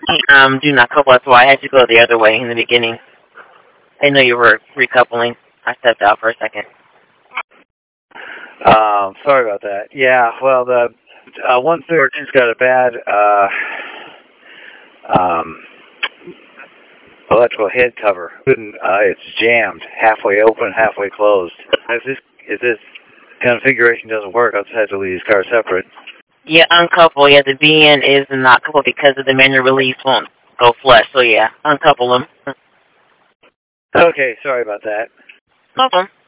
Do not couple. That's why I had to go the other way in the beginning. I know you were recoupling. I stepped out for a second. Sorry about that. Yeah, well, the 113's got a bad electrical head cover. It's jammed, halfway open, halfway closed. If this configuration doesn't work, I'll just have to leave these cars separate. Yeah, uncouple. Yeah, the BN is not coupled because of the manual release won't go flush. So yeah, uncouple them. Okay, sorry about that. No problem.